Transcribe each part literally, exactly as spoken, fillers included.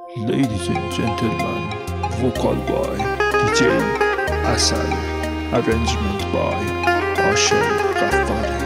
Ladies and gentlemen, vocal by D J Asal, arrangement by Asher Ghaffari.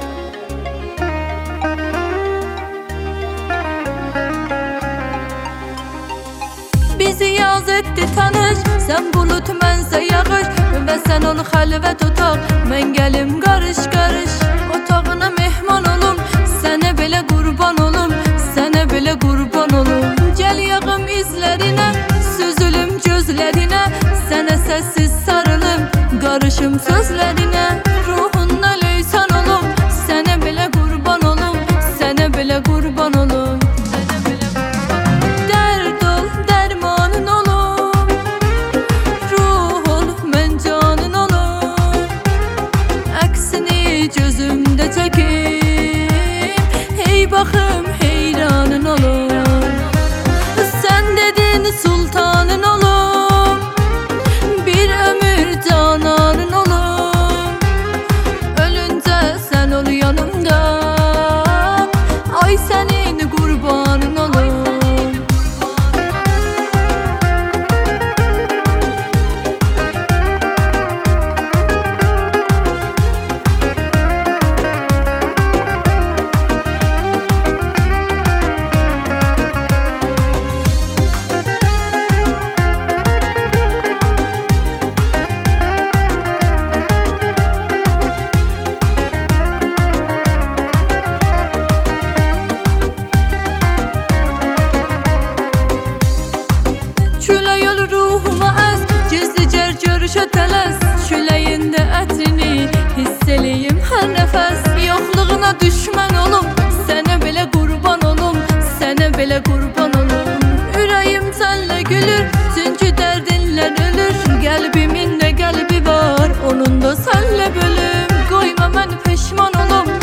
Bizi yaz etti tanış, sen bulut mənsə yağış və sən onu xəlvət otaq, mən gəlim qarış qarış. Otağına mehman olum, sənə belə qurban olum, sənə belə qurban olum. Gəl yağım izlərinə, süzülüm gözlərinə, sənə səssiz sarılım, qarışım sözlərinə. Ruhunla leysan olum, sənə belə qurban olum, sənə belə qurban olum. Gözümdə çəkim, hey baxım heyranın olum. Sən dedin sultanın olum, bir ömür cananın olum. Ölüncə sən ol yanımda, ay sənin qurbanın olum. Görüşə tələs, küləyində ətrini hiss eləyim hər nəfəs. Yoxluğuna düşmən olum, sənə belə qurban olum, sənə belə qurban olum. Ürəyim sənlə gülür, çünki dərdinlə ölür. Qəlbimin də qəlbi var, onun da sənlə bölüm. Qoyma məni peşman olum,